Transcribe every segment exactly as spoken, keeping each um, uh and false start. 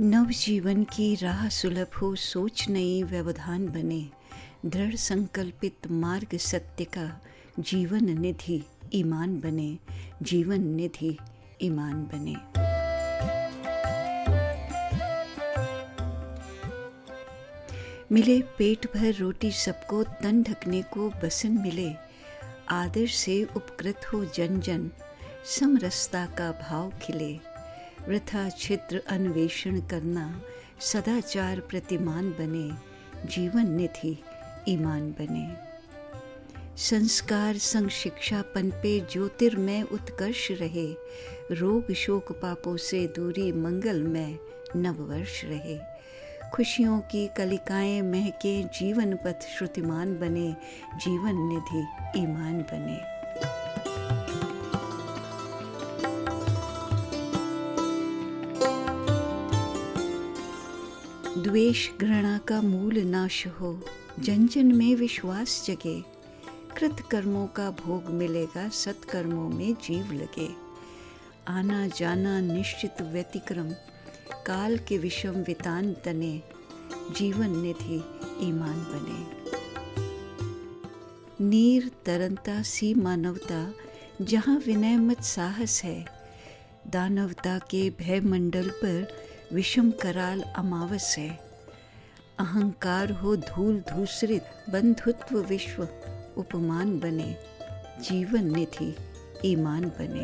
नवजीवन की राह सुलभ हो, सोच नई व्यवधान बने, दृढ़ संकल्पित मार्ग सत्य का जीवन निधि ईमान बने, जीवन निधि ईमान बने। मिले पेट भर रोटी सबको, तन ढकने को बसन मिले, आदर से उपकृत हो जन जन, समरसता का भाव खिले, वृथा छिद्र अन्वेषण करना, सदाचार प्रतिमान बने, जीवन निधि ईमान बने। संस्कार संग शिक्षा पनपे, ज्योतिर्मय उत्कर्ष रहे, रोग शोक पापों से दूरी, मंगलमय नववर्ष रहे, खुशियों की कलिकाएं महके, जीवन पथ श्रुतिमान बने, जीवन निधि ईमान बने। द्वेष घृणा का मूल नाश हो, जन जन में विश्वास जगे, कृत कर्मों का भोग मिलेगा, सत्कर्मों में जीव लगे, आना जाना निश्चित व्यतिक्रम, काल के विषम वितान तने, जीवन निधि ईमान बने। नीर तरंता सी मानवता, जहाँ विनय मत साहस है, दानवता के भय मंडल पर विषम कराल अमावस है, अहंकार हो धूल धूसरित, बंधुत्व विश्व उपमान बने, जीवन निधि ईमान बने।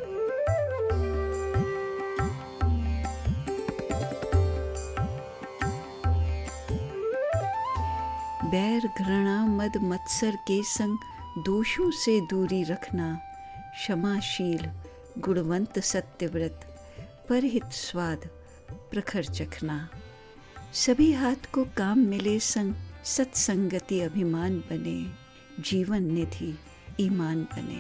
बैर घृणा मद मत्सर के संग, दोषों से दूरी रखना, क्षमाशील गुणवंत सत्यव्रत, परहित स्वाद प्रखर चखना, सभी हाथ को काम मिले संग, सत्संगति अभिमान बने, जीवन निधि ईमान बने।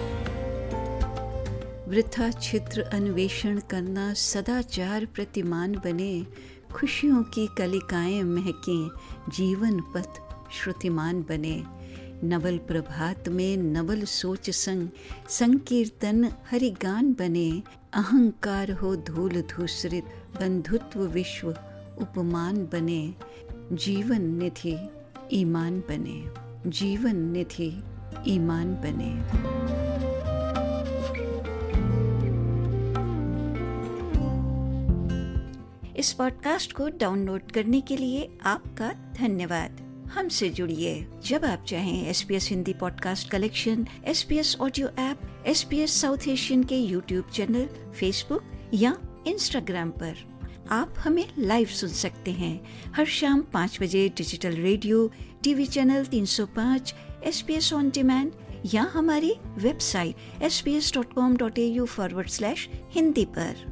वृथा छिद्र अन्वेषण करना, सदाचार प्रतिमान बने, खुशियों की कलिकाएं महकें, जीवन पथ श्रुतिमान बने, नवल प्रभात में नवल सोच संग, संकीर्तन हरिगान बने, अहंकार हो धूल धूसरित, बंधुत्व विश्व उपमान बने, जीवन निधि ईमान बने, जीवन निधि ईमान बने। इस पॉडकास्ट को डाउनलोड करने के लिए आपका धन्यवाद। हमसे जुड़िए जब आप चाहें। S B S Hindi podcast collection, S B S audio app, S B S south Asian के यूट्यूब चैनल, फेसबुक या इंस्टाग्राम पर आप हमें लाइव सुन सकते हैं हर शाम पाँच बजे डिजिटल रेडियो, टीवी चैनल तीन सौ पाँच, S B S on demand या हमारी website S B S dot com dot A U forward slash Hindi पर।